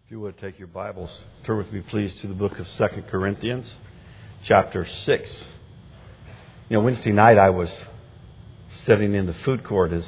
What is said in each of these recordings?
If you would take your Bibles, turn with me please to the book of 2 Corinthians, chapter 6. Wednesday night I was sitting in the food court as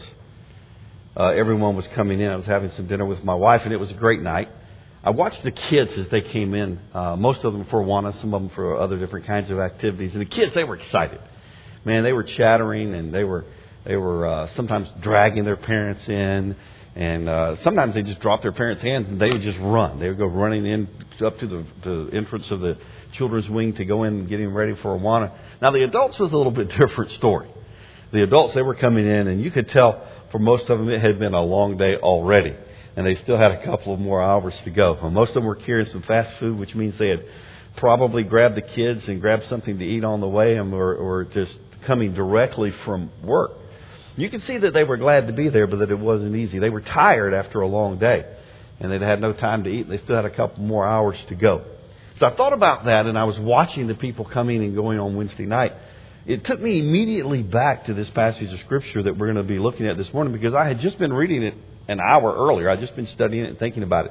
everyone was coming in. I was having some dinner with my wife, and it was a great night. I watched the kids as they came in, most of them for Awana, some of them for other different kinds of activities. And the kids, they were excited. Man, they were chattering, and they were sometimes dragging their parents in. And sometimes they just drop their parents' hands and they would just run. They would go running in up to the entrance of the children's wing to go in and getting ready for Awana. Now, the adults was a little bit different story. The adults, they were coming in, and you could tell for most of them it had been a long day already. And they still had a couple of more hours to go. Well, most of them were carrying some fast food, which means they had probably grabbed the kids and grabbed something to eat on the way, and were just coming directly from work. You can see that they were glad to be there, but that it wasn't easy. They were tired after a long day, and they'd had no time to eat. They still had a couple more hours to go. So I thought about that, and I was watching the people coming and going on Wednesday night. It took me immediately back to this passage of Scripture that we're going to be looking at this morning, because I had just been reading it an hour earlier. I'd just been studying it and thinking about it.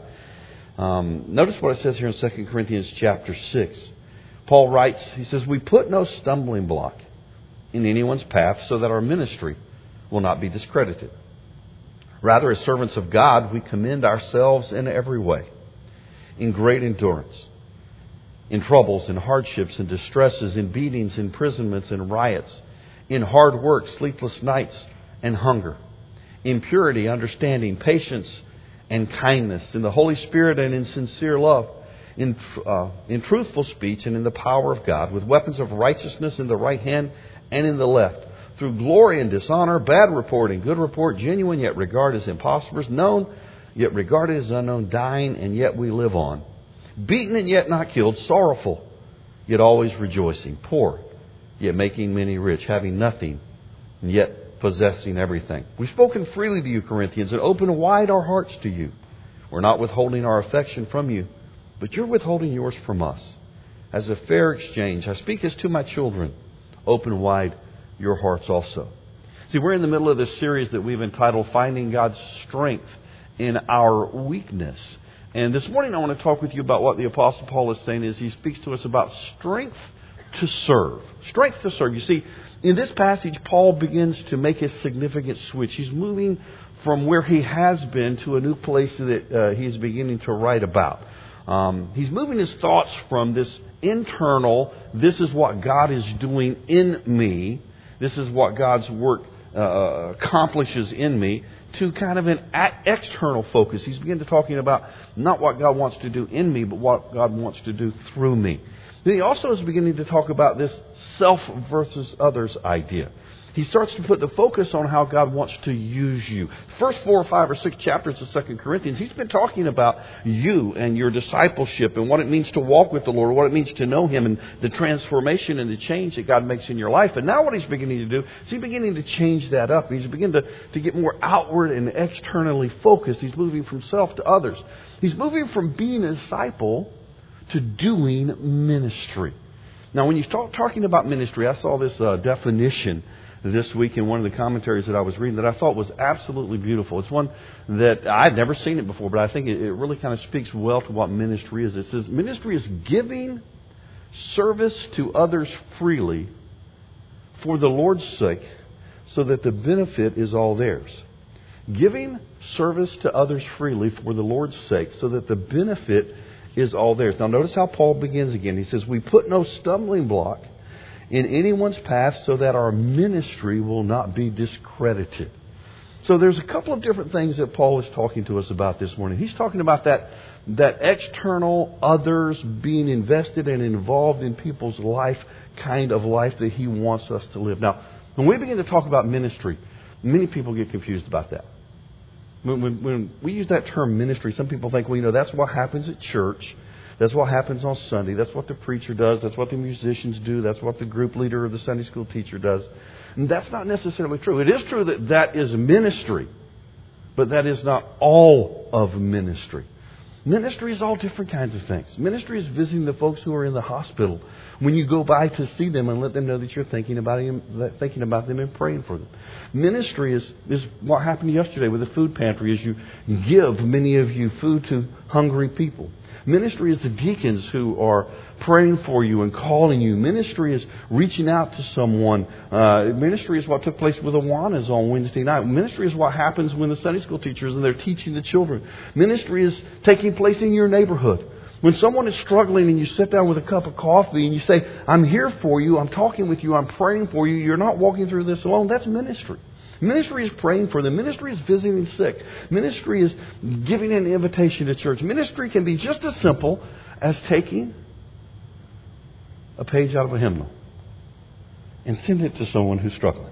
Notice what it says here in 2 Corinthians chapter 6. Paul writes, he says, "We put no stumbling block in anyone's path so that our ministry will not be discredited. Rather, as servants of God, we commend ourselves in every way, in great endurance, in troubles, in hardships, in distresses, in beatings, imprisonments, in riots, in hard work, sleepless nights, and hunger, in purity, understanding, patience, and kindness, in the Holy Spirit and in sincere love, in truthful speech and in the power of God, with weapons of righteousness in the right hand and in the left, through glory and dishonor, bad report and good report, genuine yet regarded as impostors, known yet regarded as unknown, dying and yet we live on, beaten and yet not killed, sorrowful yet always rejoicing, poor yet making many rich, having nothing and yet possessing everything. We've spoken freely to you, Corinthians, and opened wide our hearts to you. We're not withholding our affection from you, but you're withholding yours from us. As a fair exchange, I speak as to my children, open wide your hearts also." See, we're in the middle of this series that we've entitled Finding God's Strength in Our Weakness. And this morning I want to talk with you about what the Apostle Paul is saying as he speaks to us about strength to serve. Strength to serve. You see, in this passage, Paul begins to make a significant switch. He's moving from where he has been to a new place that he's beginning to write about. He's moving his thoughts from this internal, this is what God is doing in me, this is what God's work accomplishes in me, to kind of an external focus. He's beginning to talking about not what God wants to do in me, but what God wants to do through me. Then he also is beginning to talk about this self versus others idea. He starts to put the focus on how God wants to use you. First 4 or 5 or 6 chapters of 2 Corinthians, he's been talking about you and your discipleship and what it means to walk with the Lord, what it means to know Him, and the transformation and the change that God makes in your life. And now what he's beginning to do is he's beginning to change that up. He's beginning to get more outward and externally focused. He's moving from self to others. He's moving from being a disciple to doing ministry. Now, when you start talking about ministry, I saw this definition this week in one of the commentaries that I was reading that I thought was absolutely beautiful. It's one that I'd never seen it before, but I think it really kind of speaks well to what ministry is. It says, ministry is giving service to others freely for the Lord's sake so that the benefit is all theirs. Giving service to others freely for the Lord's sake so that the benefit is all theirs. Now notice how Paul begins again. He says, "We put no stumbling block in anyone's path so that our ministry will not be discredited." So there's a couple of different things that Paul is talking to us about this morning. He's talking about that external others being invested and involved in people's life, kind of life that he wants us to live. Now, when we begin to talk about ministry, many people get confused about that. When we use that term ministry, some people think, well, that's what happens at church. That's what happens on Sunday. That's what the preacher does. That's what the musicians do. That's what the group leader or the Sunday school teacher does. And that's not necessarily true. It is true that is ministry, but that is not all of ministry. Ministry is all different kinds of things. Ministry is visiting the folks who are in the hospital. When you go by to see them and let them know that you're thinking about them and praying for them. Ministry is what happened yesterday with the food pantry, as you give, many of you, food to hungry people. Ministry is the deacons who are praying for you and calling you. Ministry is reaching out to someone. Ministry is what took place with Awanas on Wednesday night. Ministry is what happens when the Sunday school teachers and they're teaching the children. Ministry is taking place in your neighborhood. When someone is struggling and you sit down with a cup of coffee and you say, I'm here for you, I'm talking with you, I'm praying for you, you're not walking through this alone, that's ministry. Ministry is praying for them. Ministry is visiting the sick. Ministry is giving an invitation to church. Ministry can be just as simple as taking a page out of a hymnal and sending it to someone who's struggling.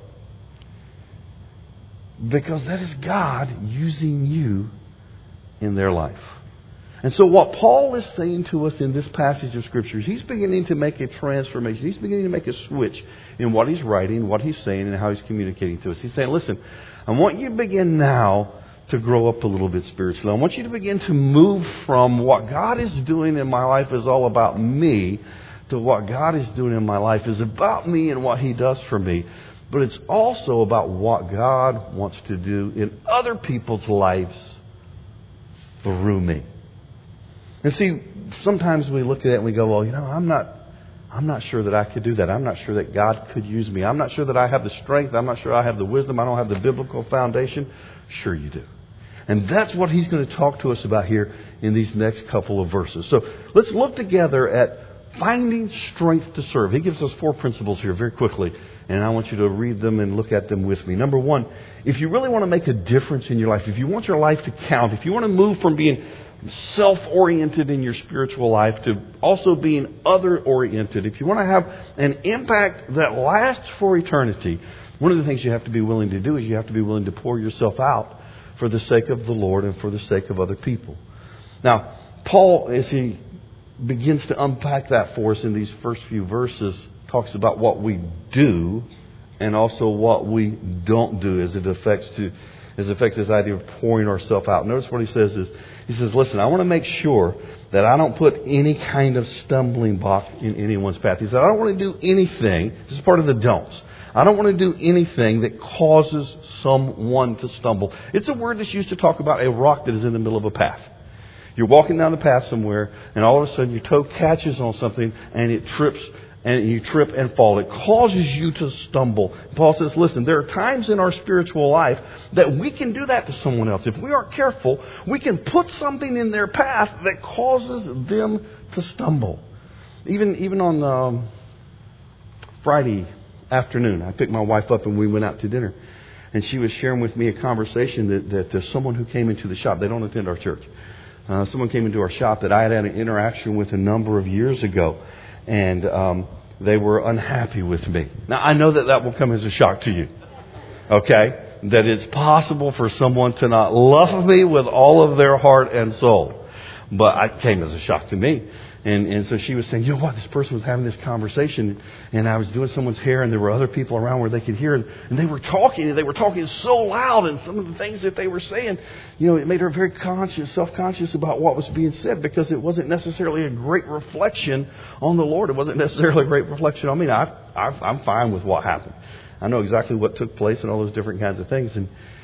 Because that is God using you in their life. And so what Paul is saying to us in this passage of Scripture, he's beginning to make a transformation. He's beginning to make a switch in what he's writing, what he's saying, and how he's communicating to us. He's saying, listen, I want you to begin now to grow up a little bit spiritually. I want you to begin to move from what God is doing in my life is all about me to what God is doing in my life is about me and what He does for me. But it's also about what God wants to do in other people's lives through me. And see, sometimes we look at it and we go, well, I'm not sure that I could do that. I'm not sure that God could use me. I'm not sure that I have the strength. I'm not sure I have the wisdom. I don't have the biblical foundation. Sure you do. And that's what he's going to talk to us about here in these next couple of verses. So let's look together at finding strength to serve. He gives us 4 principles here very quickly. And I want you to read them and look at them with me. Number 1, if you really want to make a difference in your life, if you want your life to count, if you want to move from being self-oriented in your spiritual life to also being other-oriented, if you want to have an impact that lasts for eternity, one of the things you have to be willing to do is you have to be willing to pour yourself out for the sake of the Lord and for the sake of other people. Now, Paul, as he begins to unpack that for us in these first few verses, talks about what we do and also what we don't do as it affects this idea of pouring ourselves out. Notice what he says is, he says, listen, I want to make sure that I don't put any kind of stumbling block in anyone's path. He said, I don't want to do anything. This is part of the don'ts. I don't want to do anything that causes someone to stumble. It's a word that's used to talk about a rock that is in the middle of a path. You're walking down the path somewhere, and all of a sudden your toe catches on something, and it trips, and you trip and fall. It causes you to stumble. Paul says, listen, there are times in our spiritual life that we can do that to someone else. If we aren't careful, we can put something in their path that causes them to stumble. Even on Friday afternoon, I picked my wife up and we went out to dinner. And she was sharing with me a conversation that someone who came into the shop, they don't attend our church. Someone came into our shop that I had an interaction with a number of years ago. And they were unhappy with me. Now, I know that will come as a shock to you. Okay? That it's possible for someone to not love me with all of their heart and soul. But it came as a shock to me. And so she was saying, you know what, this person was having this conversation, and I was doing someone's hair, and there were other people around where they could hear, and they were talking so loud, and some of the things that they were saying, it made her very self-conscious about what was being said, because it wasn't necessarily a great reflection on the Lord. It wasn't necessarily a great reflection on me. Now, I'm fine with what happened. I know exactly what took place and all those different kinds of things,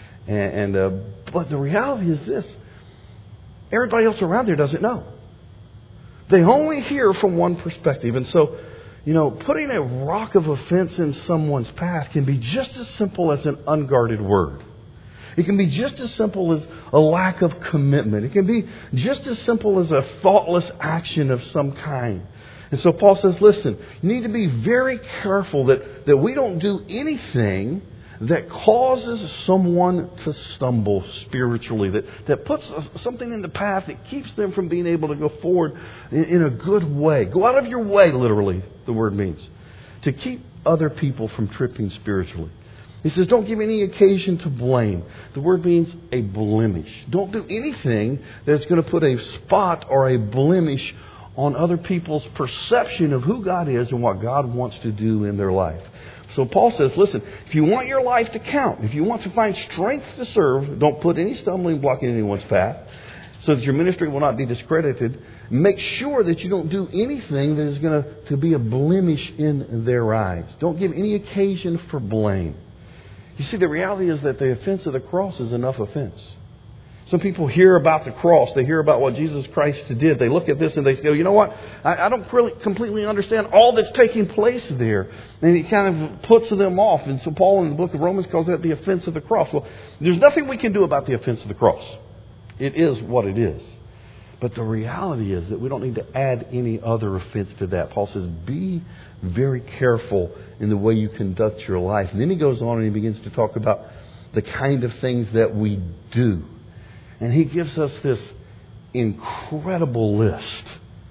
but the reality is this: everybody else around there doesn't know. They only hear from one perspective. And so, putting a rock of offense in someone's path can be just as simple as an unguarded word. It can be just as simple as a lack of commitment. It can be just as simple as a thoughtless action of some kind. And so Paul says, listen, you need to be very careful that we don't do anything that causes someone to stumble spiritually, that puts something in the path that keeps them from being able to go forward in a good way. Go out of your way, literally, the word means, to keep other people from tripping spiritually. He says, don't give any occasion to blame. The word means a blemish. Don't do anything that's going to put a spot or a blemish on other people's perception of who God is and what God wants to do in their life. So Paul says, listen, if you want your life to count, if you want to find strength to serve, don't put any stumbling block in anyone's path. so that your ministry will not be discredited. Make sure that you don't do anything that is going to be a blemish in their eyes. Don't give any occasion for blame. You see, the reality is that the offense of the cross is enough offense. Some people hear about the cross. They hear about what Jesus Christ did. They look at this and they go, you know what? I don't really completely understand all that's taking place there. And it kind of puts them off. And so Paul in the book of Romans calls that the offense of the cross. Well, there's nothing we can do about the offense of the cross. It is what it is. But the reality is that we don't need to add any other offense to that. Paul says, be very careful in the way you conduct your life. And then he goes on and he begins to talk about the kind of things that we do. And he gives us this incredible list.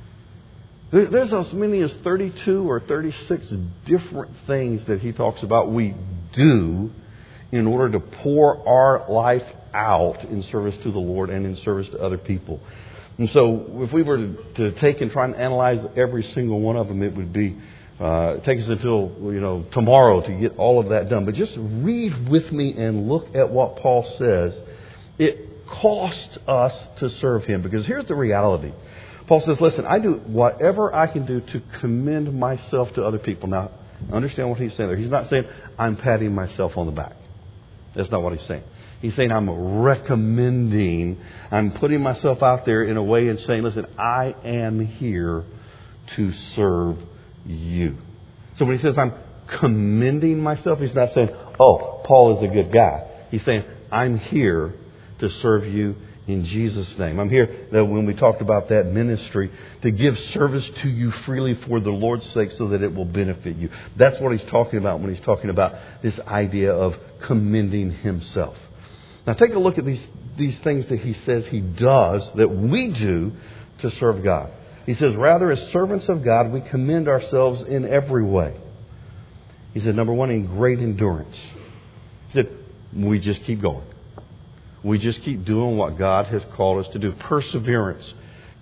There's as many as 32 or 36 different things that he talks about we do in order to pour our life out in service to the Lord and in service to other people. And so if we were to take and try and analyze every single one of them, it would be take us until tomorrow to get all of that done. But just read with me and look at what Paul says. It costs us to serve Him. Because here's the reality. Paul says, listen, I do whatever I can do to commend myself to other people. Now, understand what he's saying there. He's not saying I'm patting myself on the back. That's not what he's saying. He's saying I'm recommending, I'm putting myself out there in a way and saying, listen, I am here to serve you. So when he says I'm commending myself, he's not saying, oh, Paul is a good guy. He's saying, I'm here to serve you in Jesus' name. I'm here that when we talked about that ministry, to give service to you freely for the Lord's sake so that it will benefit you. That's what he's talking about when he's talking about this idea of commending himself. Now take a look at these things that he says he does, that we do to serve God. He says, rather as servants of God, we commend ourselves in every way. He said, number one, in great endurance. He said, we just keep going. We just keep doing what God has called us to do. Perseverance.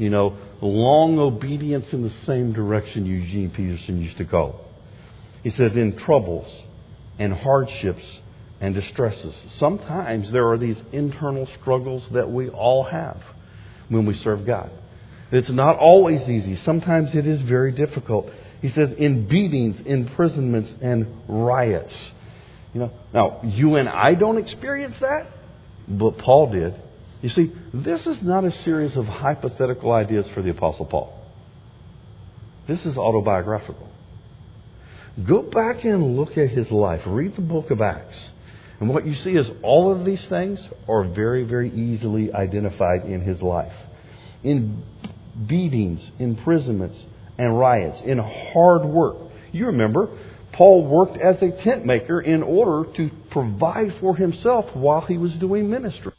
Long obedience in the same direction Eugene Peterson used to call it. He says, in troubles and hardships and distresses. Sometimes there are these internal struggles that we all have when we serve God. It's not always easy. Sometimes it is very difficult. He says, in beatings, imprisonments, and riots. Now, you and I don't experience that. But Paul did. You see, this is not a series of hypothetical ideas for the Apostle Paul. This is autobiographical. Go back and look at his life. Read the book of Acts. And what you see is all of these things are very, very easily identified in his life. In beatings, imprisonments, and riots. In hard work. You remember, Paul worked as a tent maker in order to provide for himself while he was doing ministry.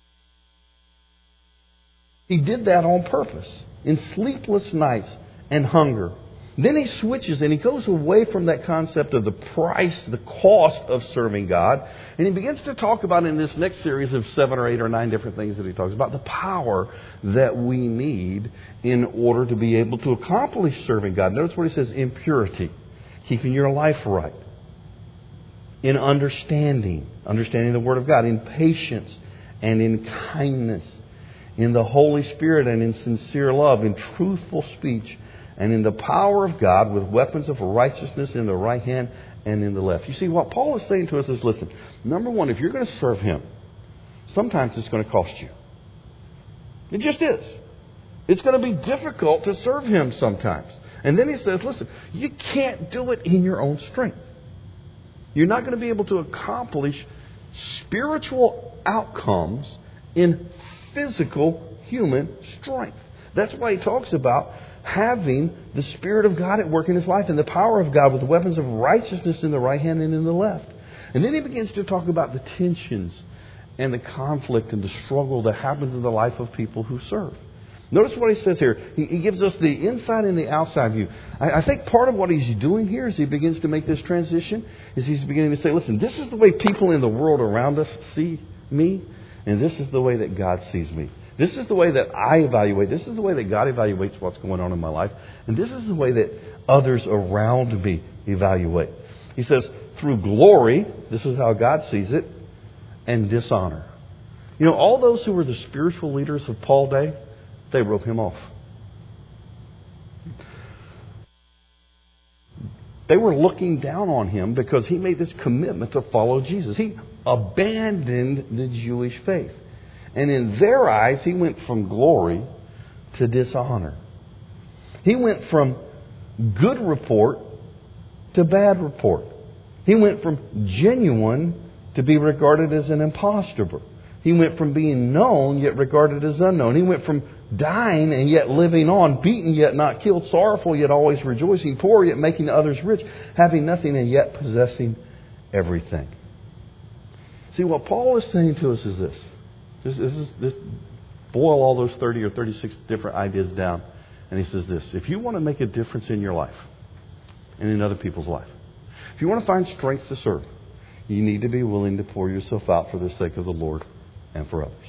He did that on purpose, in sleepless nights and hunger. Then he switches and he goes away from that concept of the price, the cost of serving God. And he begins to talk about in this next series of 7 or 8 or 9 different things that he talks about, the power that we need in order to be able to accomplish serving God. Notice what he says, in purity. Keeping your life right. In understanding the Word of God. In patience and in kindness. In the Holy Spirit and in sincere love. In truthful speech. And in the power of God with weapons of righteousness in the right hand and in the left. You see, what Paul is saying to us is, listen, number one, if you're going to serve Him, sometimes it's going to cost you. It just is. It's going to be difficult to serve Him sometimes. And then he says, listen, you can't do it in your own strength. You're not going to be able to accomplish spiritual outcomes in physical human strength. That's why he talks about having the Spirit of God at work in his life and the power of God with the weapons of righteousness in the right hand and in the left. And then he begins to talk about the tensions and the conflict and the struggle that happens in the life of people who serve. Notice what he says here. He gives us the inside and the outside view. I think part of what he's doing here as he begins to make this transition is he's beginning to say, listen, this is the way people in the world around us see me, and this is the way that God sees me. This is the way that I evaluate. This is the way that God evaluates what's going on in my life. And this is the way that others around me evaluate. He says, through glory, this is how God sees it, and dishonor. All those who were the spiritual leaders of Paul's day, They wrote him off. They were looking down on him because he made this commitment to follow Jesus. He abandoned the Jewish faith. And in their eyes, he went from glory to dishonor. He went from good report to bad report. He went from genuine to be regarded as an impostor. He went from being known yet regarded as unknown. He went from dying and yet living on, beaten yet not killed, sorrowful yet always rejoicing, poor yet making others rich, having nothing and yet possessing everything. See, what Paul is saying to us is this. Boil all those 30 or 36 different ideas down. And he says this: if you want to make a difference in your life and in other people's life, if you want to find strength to serve, you need to be willing to pour yourself out for the sake of the Lord and for others.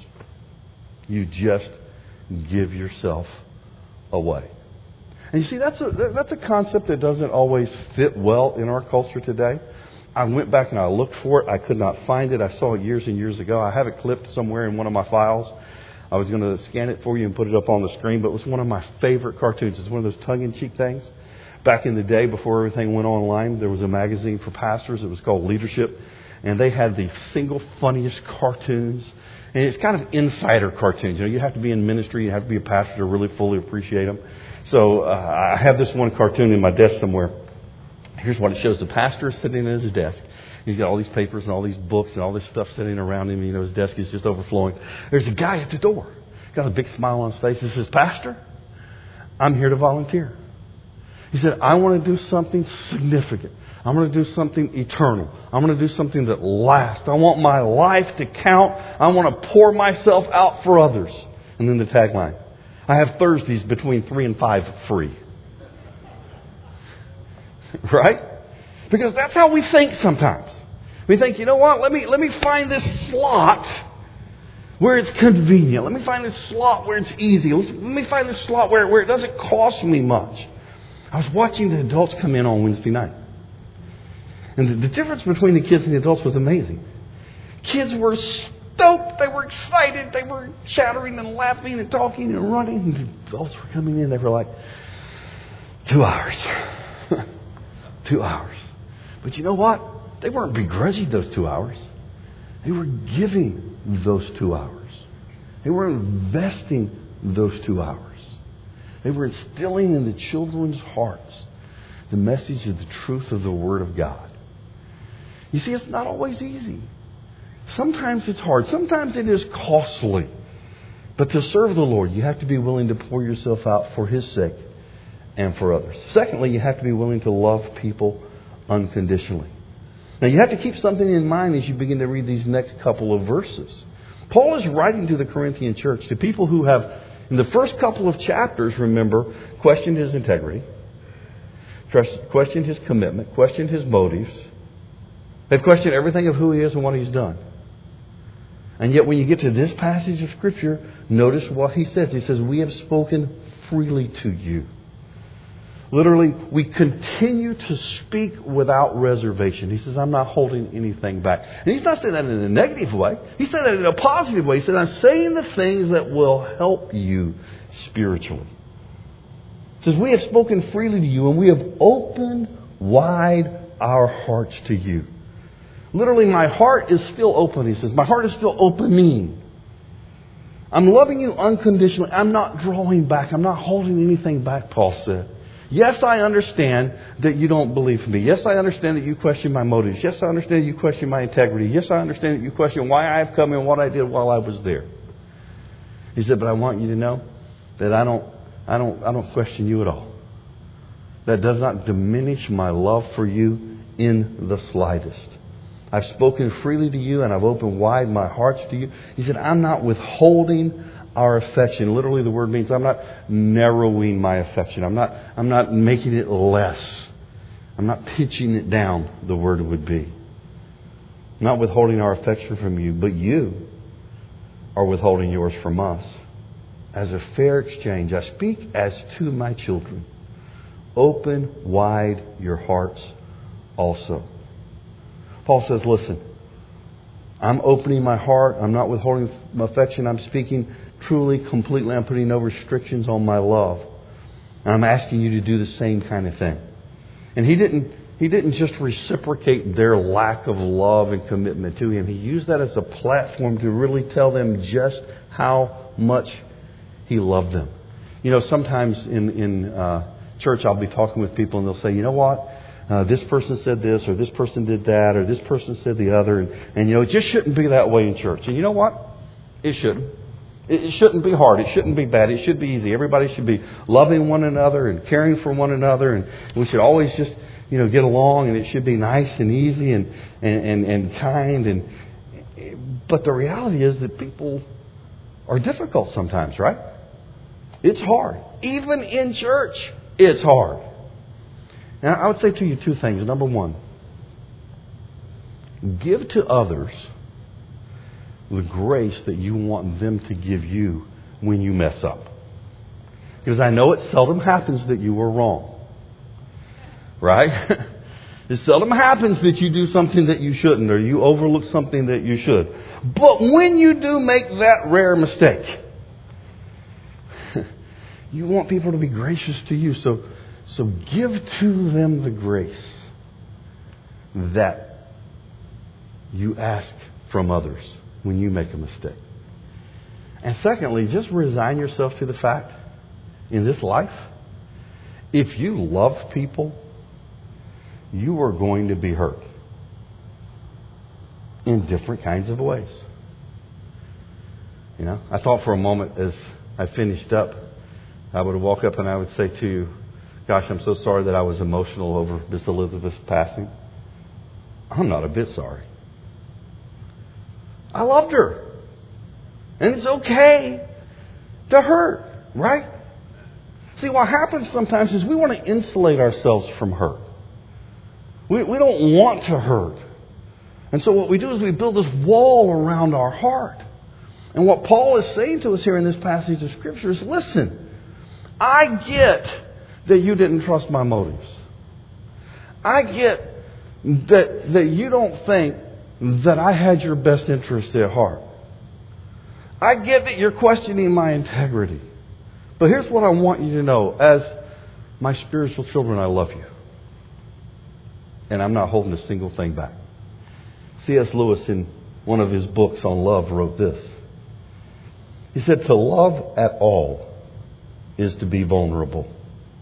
You just give yourself away. And you see, that's a concept that doesn't always fit well in our culture today. I went back and I looked for it. I could not find it. I saw it years and years ago. I have it clipped somewhere in one of my files. I was going to scan it for you and put it up on the screen, but it was one of my favorite cartoons. It's one of those tongue-in-cheek things. Back in the day, before everything went online, there was a magazine for pastors. It was called Leadership. And they had the single funniest cartoons. And it's kind of insider cartoons. You know, you have to be in ministry, you have to be a pastor to really fully appreciate them. So I have this one cartoon in my desk somewhere. Here's what it shows. The pastor is sitting at his desk. He's got all these papers and all these books and all this stuff sitting around him. You know, his desk is just overflowing. There's a guy at the door. Got a big smile on his face. He says, "Pastor, I'm here to volunteer." He said, "I want to do something significant. I'm going to do something eternal. I'm going to do something that lasts. I want my life to count. I want to pour myself out for others." And then the tagline: "I have Thursdays between 3 and 5 free." Right? Because that's how we think sometimes. We think, you know what? Let me find this slot where it's convenient. Let me find this slot where it's easy. Let me find this slot where it doesn't cost me much. I was watching the adults come in on Wednesday night. And the difference between the kids and the adults was amazing. Kids were stoked. They were excited. They were chattering and laughing and talking and running. And the adults were coming in. They were like, 2 hours. 2 hours. But you know what? They weren't begrudging those 2 hours. They were giving those 2 hours. They were investing those 2 hours. They were instilling in the children's hearts the message of the truth of the Word of God. You see, it's not always easy. Sometimes it's hard. Sometimes it is costly. But to serve the Lord, you have to be willing to pour yourself out for His sake and for others. Secondly, you have to be willing to love people unconditionally. Now, you have to keep something in mind as you begin to read these next couple of verses. Paul is writing to the Corinthian church, to people who have, in the first couple of chapters, remember, questioned his integrity, questioned his commitment, questioned his motives. They've questioned everything of who he is and what he's done. And yet when you get to this passage of Scripture, notice what he says. He says, "We have spoken freely to you." Literally, we continue to speak without reservation. He says, "I'm not holding anything back." And he's not saying that in a negative way. He's saying that in a positive way. He said, "I'm saying the things that will help you spiritually." He says, "We have spoken freely to you, and we have opened wide our hearts to you." Literally, my heart is still open, he says. My heart is still opening. I'm loving you unconditionally. I'm not drawing back. I'm not holding anything back, Paul said. Yes, I understand that you don't believe me. Yes, I understand that you question my motives. Yes, I understand that you question my integrity. Yes, I understand that you question why I have come and what I did while I was there. He said, but I want you to know that I don't question you at all. That does not diminish my love for you in the slightest. I've spoken freely to you and I've opened wide my hearts to you. He said, I'm not withholding our affection. Literally, the word means I'm not narrowing my affection. I'm not making it less. I'm not pitching it down, the word would be. I'm not withholding our affection from you, but you are withholding yours from us. As a fair exchange, I speak as to my children. Open wide your hearts also. Paul says, listen, I'm opening my heart. I'm not withholding my affection. I'm speaking truly, completely, I'm putting no restrictions on my love. And I'm asking you to do the same kind of thing. And He didn't just reciprocate their lack of love and commitment to Him. He used that as a platform to really tell them just how much He loved them. You know, sometimes in church I'll be talking with people and they'll say, you know what? This person said this, or this person did that, or this person said the other. And you know, it just shouldn't be that way in church. And you know what? It shouldn't. It shouldn't be hard. It shouldn't be bad. It should be easy. Everybody should be loving one another and caring for one another. And we should always just, you know, get along. And it should be nice and easy and kind. But the reality is that people are difficult sometimes, right? It's hard. Even in church, it's hard. Now, I would say to you two things. Number one, give to others the grace that you want them to give you when you mess up. Because I know it seldom happens that you were wrong. Right? It seldom happens that you do something that you shouldn't, or you overlook something that you should. But when you do make that rare mistake, you want people to be gracious to you. So give to them the grace that you ask from others when you make a mistake. And secondly, just resign yourself to the fact in this life, if you love people, you are going to be hurt in different kinds of ways. You know, I thought for a moment as I finished up, I would walk up and I would say to you, gosh, I'm so sorry that I was emotional over Miss Elizabeth's passing. I'm not a bit sorry. I loved her. And it's okay to hurt, right? See, what happens sometimes is we want to insulate ourselves from hurt. We don't want to hurt. And so what we do is we build this wall around our heart. And what Paul is saying to us here in this passage of Scripture is, listen, I get that you didn't trust my motives. I get that you don't think that I had your best interests at heart. I get that you're questioning my integrity. But here's what I want you to know. As my spiritual children, I love you. And I'm not holding a single thing back. C.S. Lewis, in one of his books on love, wrote this. He said, to love at all is to be vulnerable.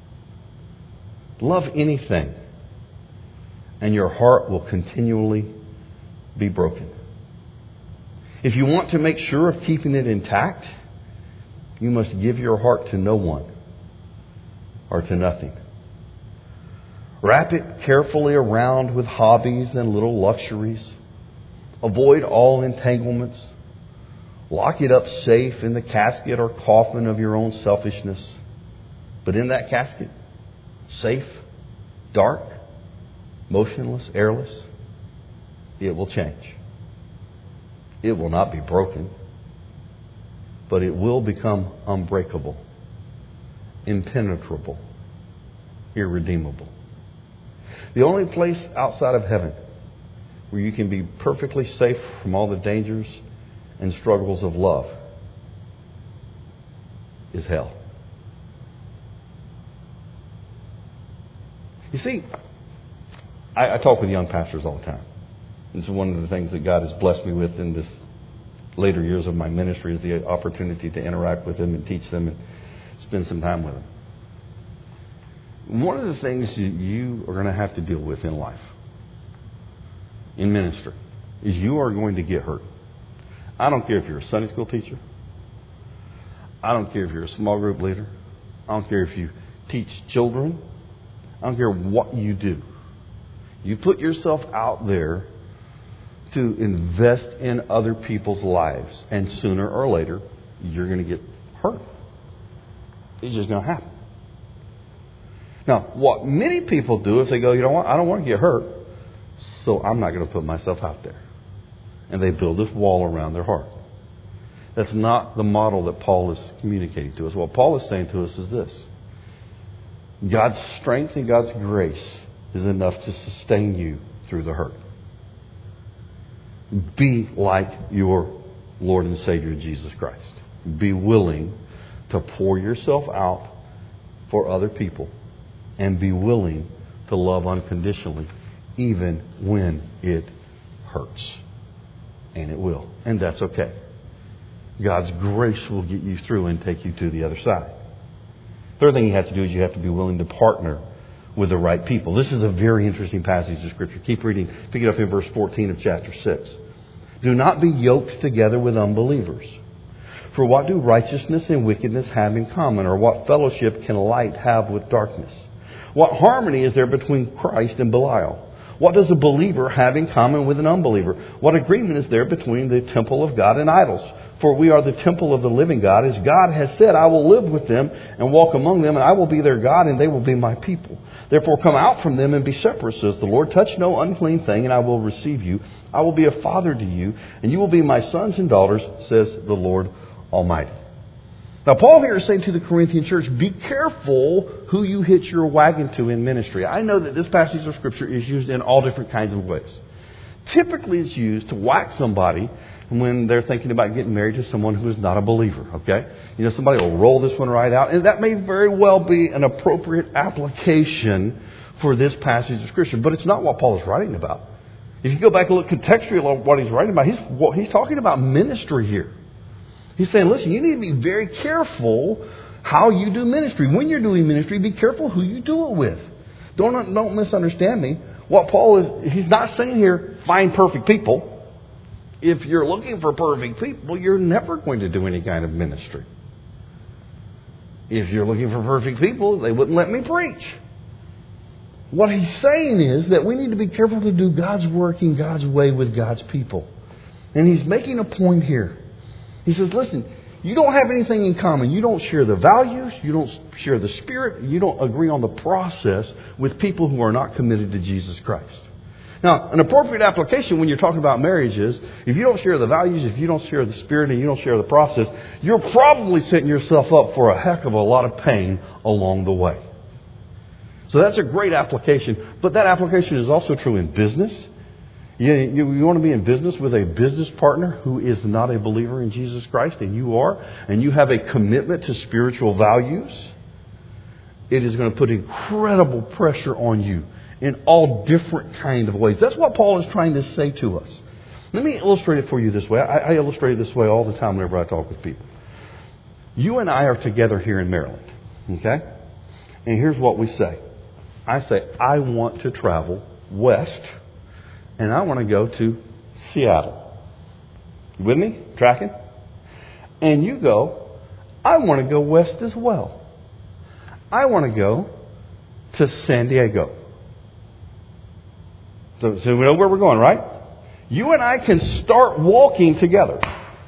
Love anything, and your heart will continually be broken. If you want to make sure of keeping it intact, you must give your heart to no one or to nothing. Wrap it carefully around with hobbies and little luxuries. Avoid all entanglements. Lock it up safe in the casket or coffin of your own selfishness. But in that casket, safe, dark, motionless, airless, it will change. It will not be broken, but it will become unbreakable, impenetrable, irredeemable. The only place outside of heaven where you can be perfectly safe from all the dangers and struggles of love is hell. You see, I talk with young pastors all the time. This is one of the things that God has blessed me with in this later years of my ministry, is the opportunity to interact with them and teach them and spend some time with them. One of the things you are going to have to deal with in life, in ministry, is you are going to get hurt. I don't care if you're a Sunday school teacher. I don't care if you're a small group leader. I don't care if you teach children. I don't care what you do. You put yourself out there to invest in other people's lives, and sooner or later, you're going to get hurt. It's just going to happen. Now, what many people do is they go, you know what, I don't want to get hurt, so I'm not going to put myself out there. And they build this wall around their heart. That's not the model that Paul is communicating to us. What Paul is saying to us is this. God's strength and God's grace is enough to sustain you through the hurt. Be like your Lord and Savior, Jesus Christ. be willing to pour yourself out for other people and be willing to love unconditionally, even when it hurts. And it will. And that's okay. God's grace will get you through and take you to the other side. Third thing you have to do is you have to be willing to partner with the right people. This is a very interesting passage of Scripture. Keep reading. Pick it up in verse 14 of chapter 6. Do not be yoked together with unbelievers. For what do righteousness and wickedness have in common? Or what fellowship can light have with darkness? What harmony is there between Christ and Belial? What does a believer have in common with an unbeliever? What agreement is there between the temple of God and idols? For we are the temple of the living God. As God has said, I will live with them and walk among them, and I will be their God, and they will be my people. Therefore come out from them and be separate, says the Lord. Touch no unclean thing, and I will receive you. I will be a father to you, and you will be my sons and daughters, says the Lord Almighty. Now, Paul here is saying to the Corinthian church, be careful who you hitch your wagon to in ministry. I know that this passage of Scripture is used in all different kinds of ways. Typically, it's used to whack somebody when they're thinking about getting married to someone who is not a believer, okay? You know, somebody will roll this one right out, and that may very well be an appropriate application for this passage of Scripture, but it's not what Paul is writing about. If you go back and look contextually at what he's writing about, he's talking about ministry here. He's saying, listen, you need to be very careful how you do ministry. When you're doing ministry, be careful who you do it with. Don't misunderstand me. What Paul is, he's not saying here, find perfect people. If you're looking for perfect people, you're never going to do any kind of ministry. If you're looking for perfect people, they wouldn't let me preach. What he's saying is that we need to be careful to do God's work in God's way with God's people. And he's making a point here. He says, listen, you don't have anything in common. You don't share the values. You don't share the Spirit. You don't agree on the process with people who are not committed to Jesus Christ. Now, an appropriate application when you're talking about marriage is, if you don't share the values, if you don't share the Spirit, and you don't share the process, you're probably setting yourself up for a heck of a lot of pain along the way. So that's a great application. But that application is also true in business. You want to be in business with a business partner who is not a believer in Jesus Christ, and you are, and you have a commitment to spiritual values, it is going to put incredible pressure on you in all different kind of ways. That's what Paul is trying to say to us. Let me illustrate it for you this way. I illustrate it this way all the time whenever I talk with people. You and I are together here in Maryland, okay? And here's what we say. I say, I want to travel west, and I want to go to Seattle. You with me? Tracking? And you go, I want to go west as well. I want to go to San Diego. So we know where we're going, right? You and I can start walking together.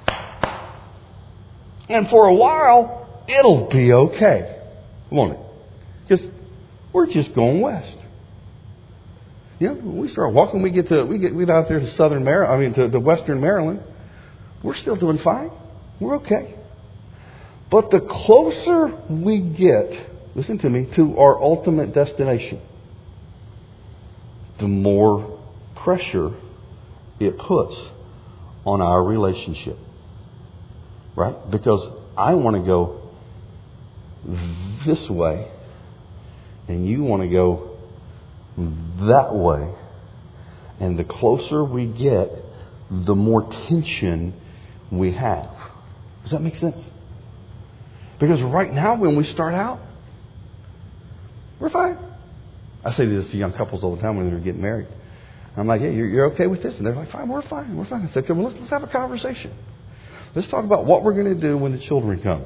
And for a while, it'll be okay. Won't it? Because we're just going west. You know, when we start walking, we get out there to to Western Maryland. We're still doing fine. We're okay. But the closer we get, listen to me, to our ultimate destination, the more pressure it puts on our relationship. Right? Because I want to go this way, and you want to go that way. And the closer we get, the more tension we have. Does that make sense? Because right now, when we start out, we're fine. I say this to young couples all the time when they're getting married. I'm like, hey, you're okay with this? And they're like, fine, we're fine. We're fine. I said, okay, well, let's have a conversation. Let's talk about what we're going to do when the children come.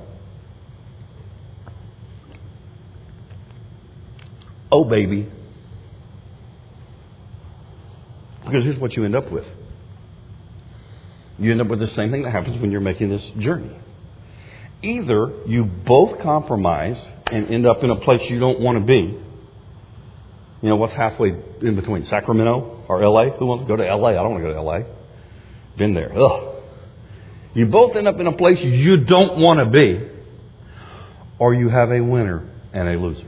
Oh, baby. Because here's what you end up with. You end up with the same thing that happens when you're making this journey. Either you both compromise and end up in a place you don't want to be. You know, what's halfway in between? Sacramento or L.A.? Who wants to go to L.A.? I don't want to go to L.A. Been there. Ugh. You both end up in a place you don't want to be. Or you have a winner and a loser.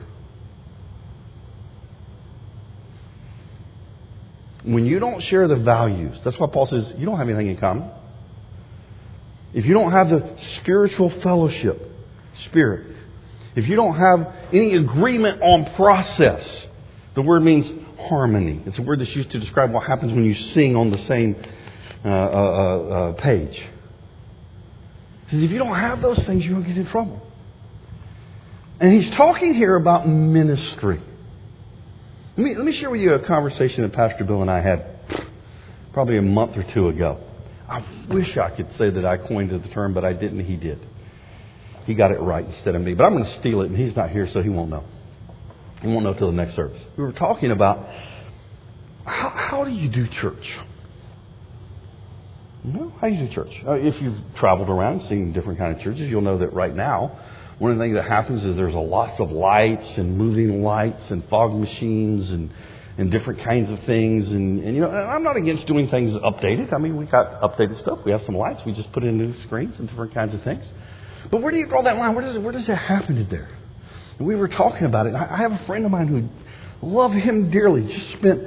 When you don't share the values, that's why Paul says you don't have anything in common. if you don't have the spiritual fellowship, spirit, if you don't have any agreement on process, the word means harmony. It's a word that's used to describe what happens when you sing on the same page. He says if you don't have those things, you're going to get in trouble. And he's talking here about ministry. Let me share with you a conversation that Pastor Bill and I had probably a month or two ago. I wish I could say that I coined the term, but I didn't. He did. He got it right instead of me. But I'm going to steal it, and he's not here, so he won't know. He won't know till the next service. We were talking about how do you do church? How do you do church? If you've traveled around and seen different kind of churches, you'll know that right now, one of the things that happens is there's lots of lights and moving lights and fog machines and different kinds of things. And I'm not against doing things updated. I mean, we got updated stuff. We have some lights. We just put in new screens and different kinds of things. But where do you draw that line? Where does it happen in there? And we were talking about it. I have a friend of mine who love him dearly. Just spent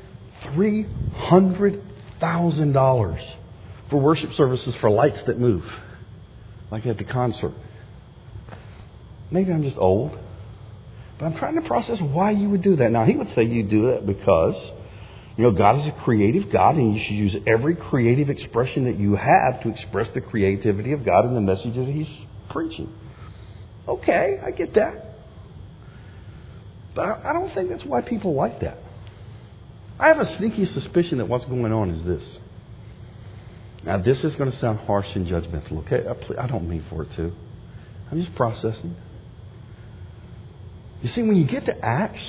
$300,000 for worship services for lights that move, like at the concert. Maybe I'm just old, but I'm trying to process why you would do that. Now, he would say you do that because, God is a creative God, and you should use every creative expression that you have to express the creativity of God in the messages that He's preaching. Okay, I get that. But I don't think that's why people like that. I have a sneaky suspicion that what's going on is this. Now, this is going to sound harsh and judgmental, okay? I don't mean for it to. I'm just processing. You see, when you get to Acts,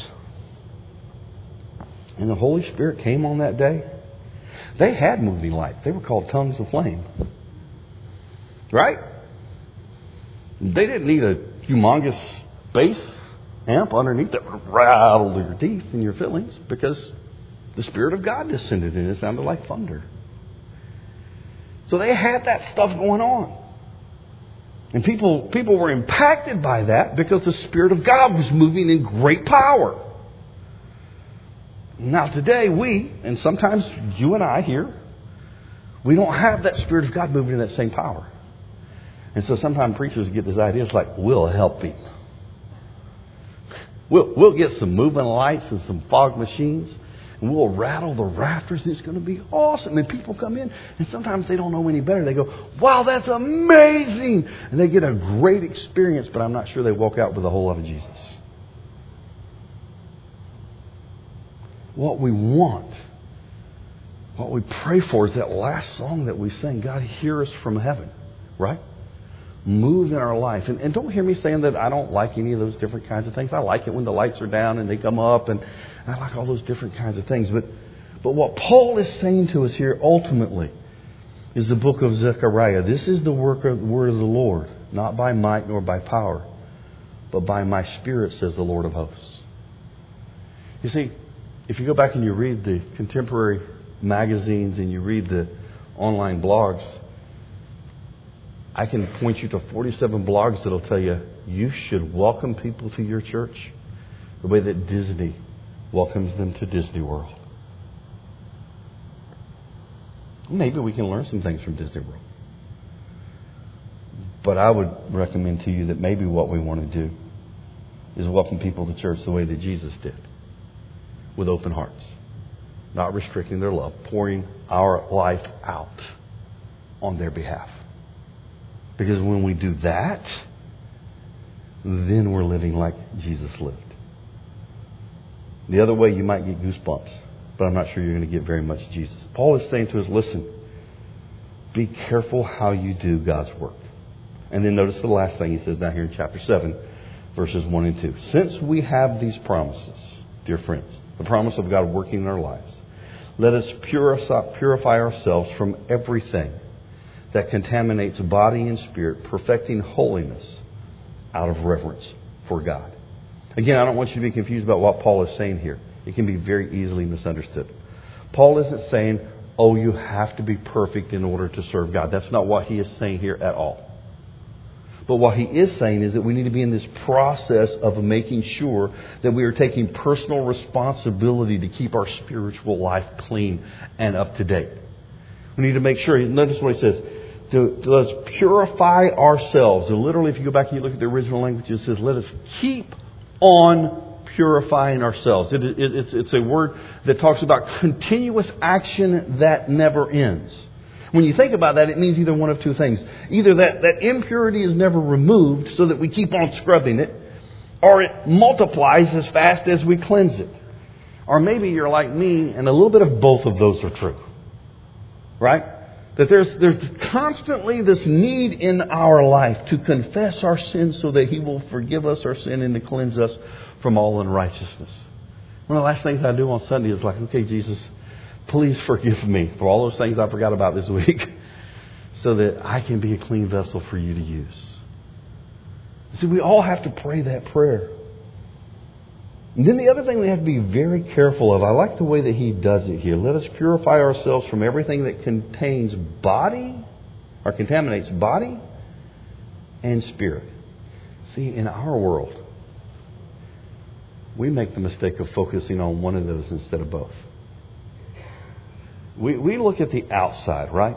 and the Holy Spirit came on that day, they had moving lights. They were called tongues of flame. Right? They didn't need a humongous bass amp underneath that rattled your teeth and your fillings, because the Spirit of God descended and it sounded like thunder. So they had that stuff going on. And people were impacted by that because the Spirit of God was moving in great power. Now today and sometimes you and I here, we don't have that Spirit of God moving in that same power. And so sometimes preachers get this idea, it's like, we'll help him. We'll get some moving lights and some fog machines, and we'll rattle the rafters, and it's going to be awesome. And people come in, and sometimes they don't know any better. They go, wow, that's amazing. And they get a great experience, but I'm not sure they walk out with a whole lot of Jesus. What we want, what we pray for is that last song that we sing, God, hear us from heaven, right? Move in our life. And don't hear me saying that I don't like any of those different kinds of things. I like it when the lights are down and they come up, and I like all those different kinds of things. But what Paul is saying to us here ultimately is the book of Zechariah. This is the word of the Lord, not by might nor by power, but by my Spirit, says the Lord of hosts. You see, if you go back and you read the contemporary magazines and you read the online blogs, I can point you to 47 blogs that will tell you you should welcome people to your church the way that Disney welcomes them to Disney World. Maybe we can learn some things from Disney World. But I would recommend to you that maybe what we want to do is welcome people to church the way that Jesus did, with open hearts, not restricting their love, pouring our life out on their behalf. Because when we do that, then we're living like Jesus lived. The other way, you might get goosebumps, but I'm not sure you're going to get very much Jesus. Paul is saying to us, listen, be careful how you do God's work. And then notice the last thing he says down here in chapter 7, verses 1 and 2. Since we have these promises, dear friends, the promise of God working in our lives, let us purify ourselves from everything that contaminates body and spirit, perfecting holiness out of reverence for God. Again, I don't want you to be confused about what Paul is saying here. It can be very easily misunderstood. Paul isn't saying, oh, you have to be perfect in order to serve God. That's not what he is saying here at all. But what he is saying is that we need to be in this process of making sure that we are taking personal responsibility to keep our spiritual life clean and up to date. We need to make sure, notice what he says, let's purify ourselves. And literally, if you go back and you look at the original language, it says, let us keep on purifying ourselves. It's a word that talks about continuous action that never ends. When you think about that, it means either one of two things. Either that impurity is never removed so that we keep on scrubbing it, or it multiplies as fast as we cleanse it. Or maybe you're like me and a little bit of both of those are true. Right? That there's constantly this need in our life to confess our sins so that He will forgive us our sin and to cleanse us from all unrighteousness. One of the last things I do on Sunday is like, okay, Jesus, please forgive me for all those things I forgot about this week so that I can be a clean vessel for You to use. See, we all have to pray that prayer. And then the other thing we have to be very careful of, I like the way that he does it here. Let us purify ourselves from everything that contains body or contaminates body and spirit. See, in our world, we make the mistake of focusing on one of those instead of both. We look at the outside, right?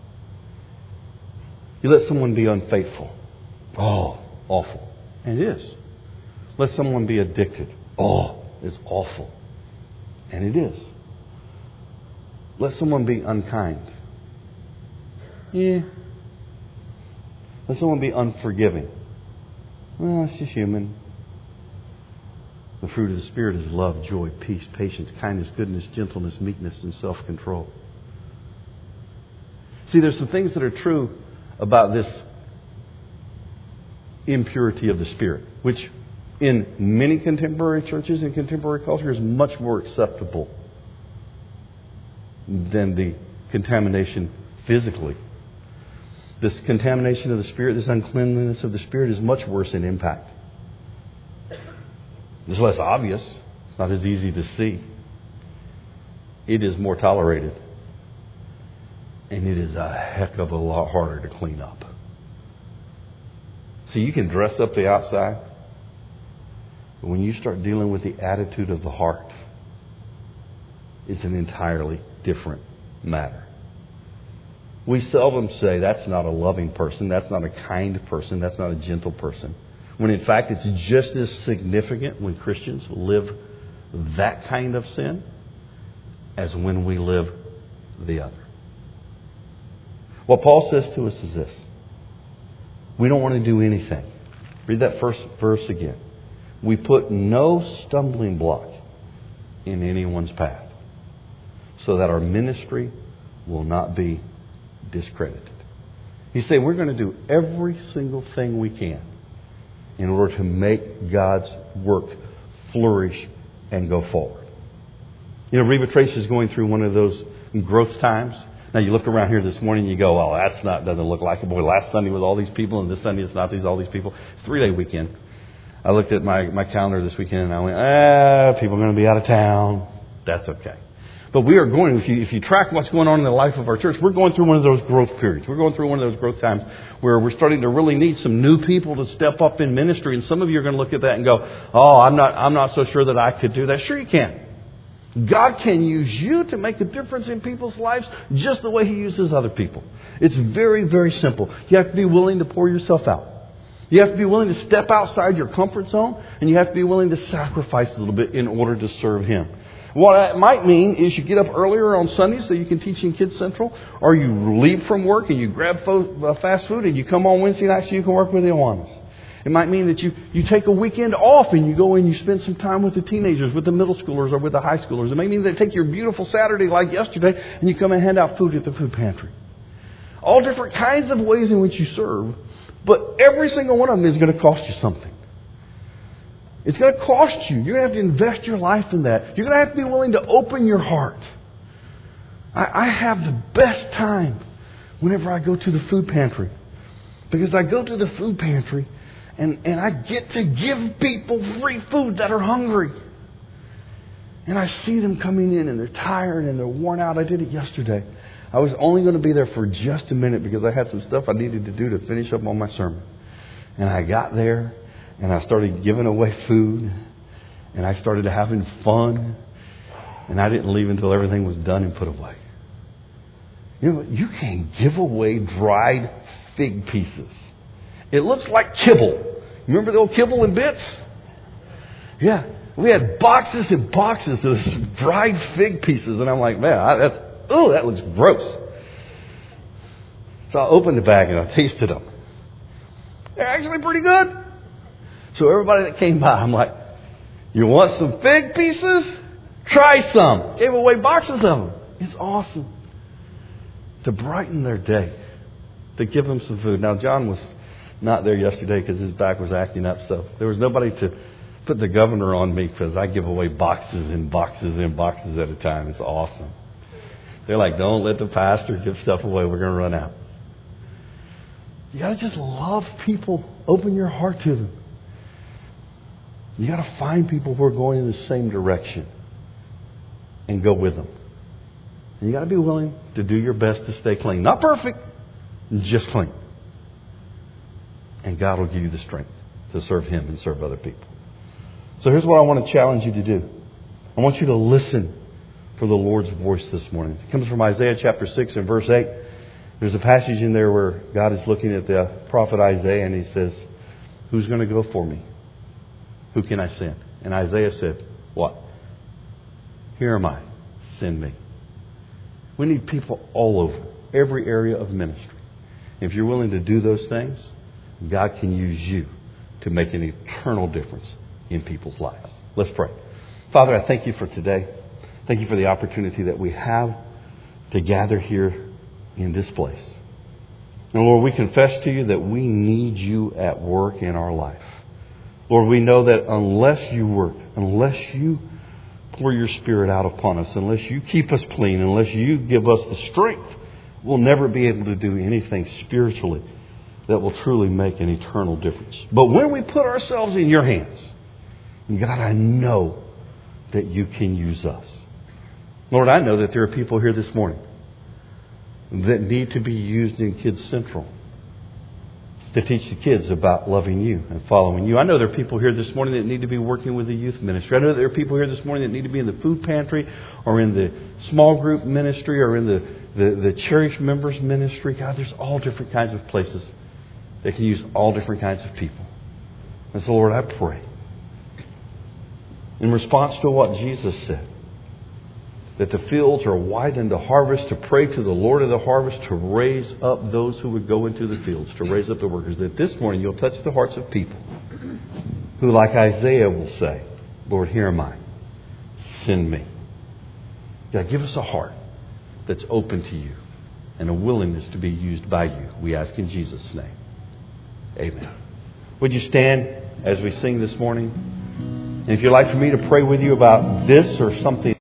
You let someone be unfaithful. Oh, awful. And it is. Let someone be addicted. Oh, it's awful. And it is. Let someone be unkind. Yeah. Let someone be unforgiving. Well, it's just human. The fruit of the Spirit is love, joy, peace, patience, kindness, goodness, gentleness, meekness, and self-control. See, there's some things that are true about this impurity of the Spirit, which in many contemporary churches and contemporary culture is much more acceptable than the contamination physically. This contamination of the Spirit, this uncleanliness of the Spirit is much worse in impact. It's less obvious. It's not as easy to see. It is more tolerated. And it is a heck of a lot harder to clean up. See, you can dress up the outside, but when you start dealing with the attitude of the heart, it's an entirely different matter. We seldom say that's not a loving person, that's not a kind person, that's not a gentle person. When in fact it's just as significant when Christians live that kind of sin as when we live the other. What Paul says to us is this. We don't want to do anything. Read that first verse again. We put no stumbling block in anyone's path so that our ministry will not be discredited. He's saying we're going to do every single thing we can in order to make God's work flourish and go forward. You know, Reba Trace is going through one of those growth times. Now, you look around here this morning and you go, oh, doesn't look like it. Boy, last Sunday was all these people, and this Sunday it's not all these people. It's a 3-day weekend. I looked at my calendar this weekend and I went, people are going to be out of town. That's okay. But we are going, if you track what's going on in the life of our church, we're going through one of those growth periods. We're going through one of those growth times where we're starting to really need some new people to step up in ministry. And some of you are going to look at that and go, oh, I'm not so sure that I could do that. Sure you can. God can use you to make a difference in people's lives just the way He uses other people. It's very, very simple. You have to be willing to pour yourself out. You have to be willing to step outside your comfort zone, and you have to be willing to sacrifice a little bit in order to serve Him. What that might mean is you get up earlier on Sundays so you can teach in Kids Central, or you leave from work and you grab fast food and you come on Wednesday night so you can work with the Awanas. It might mean that you take a weekend off and you go and you spend some time with the teenagers, with the middle schoolers or with the high schoolers. It may mean that take your beautiful Saturday like yesterday and you come and hand out food at the food pantry. All different kinds of ways in which you serve, but every single one of them is going to cost you something. It's going to cost you. You're going to have to invest your life in that. You're going to have to be willing to open your heart. I have the best time whenever I go to the food pantry. Because I go to the food pantry and I get to give people free food that are hungry. And I see them coming in and they're tired and they're worn out. I did it yesterday. I was only going to be there for just a minute because I had some stuff I needed to do to finish up on my sermon. And I got there and I started giving away food and I started having fun. And I didn't leave until everything was done and put away. You know, you can give away dried fig pieces. It looks like kibble. You remember the old kibble and bits? Yeah. We had boxes and boxes of this dried fig pieces. And I'm like, man, that looks gross. So I opened the bag and I tasted them. They're actually pretty good. So everybody that came by, I'm like, you want some fig pieces? Try some. Gave away boxes of them. It's awesome. To brighten their day. To give them some food. Now, John was not there yesterday because his back was acting up. So there was nobody to put the governor on me because I give away boxes and boxes and boxes at a time. It's awesome. They're like, don't let the pastor give stuff away. We're going to run out. You got to just love people. Open your heart to them. You got to find people who are going in the same direction and go with them. And you got to be willing to do your best to stay clean. Not perfect, just clean. And God will give you the strength to serve Him and serve other people. So here's what I want to challenge you to do. I want you to listen for the Lord's voice this morning. It comes from Isaiah chapter 6 and verse 8. There's a passage in there where God is looking at the prophet Isaiah and He says, who's going to go for me? Who can I send? And Isaiah said, what? Here am I. Send me. We need people all over, every area of ministry. If you're willing to do those things, God can use you to make an eternal difference in people's lives. Let's pray. Father, I thank You for today. Thank You for the opportunity that we have to gather here in this place. And Lord, we confess to You that we need You at work in our life. Lord, we know that unless You work, unless You pour Your Spirit out upon us, unless You keep us clean, unless You give us the strength, we'll never be able to do anything spiritually that will truly make an eternal difference. But when we put ourselves in Your hands, God, I know that You can use us. Lord, I know that there are people here this morning that need to be used in Kids Central to teach the kids about loving You and following You. I know there are people here this morning that need to be working with the youth ministry. I know there are people here this morning that need to be in the food pantry or in the small group ministry or in the cherished members ministry. God, there's all different kinds of places that can use all different kinds of people. And so, Lord, I pray, in response to what Jesus said, that the fields are white unto harvest, to pray to the Lord of the harvest to raise up those who would go into the fields, to raise up the workers. That this morning You'll touch the hearts of people who, like Isaiah, will say, Lord, here am I. Send me. God, give us a heart that's open to You and a willingness to be used by You. We ask in Jesus' name. Amen. Would you stand as we sing this morning? And if you'd like for me to pray with you about this or something